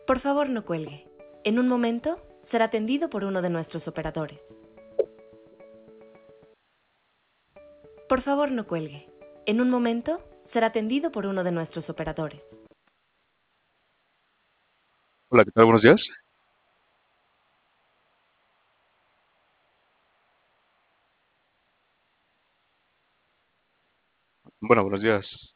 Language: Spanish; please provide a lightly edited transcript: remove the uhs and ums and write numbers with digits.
Por favor, no cuelgue. En un momento será atendido por uno de nuestros operadores. Por favor, no cuelgue. En un momento será atendido por uno de nuestros operadores. Hola, ¿qué tal? Buenos días. Bueno, buenos días.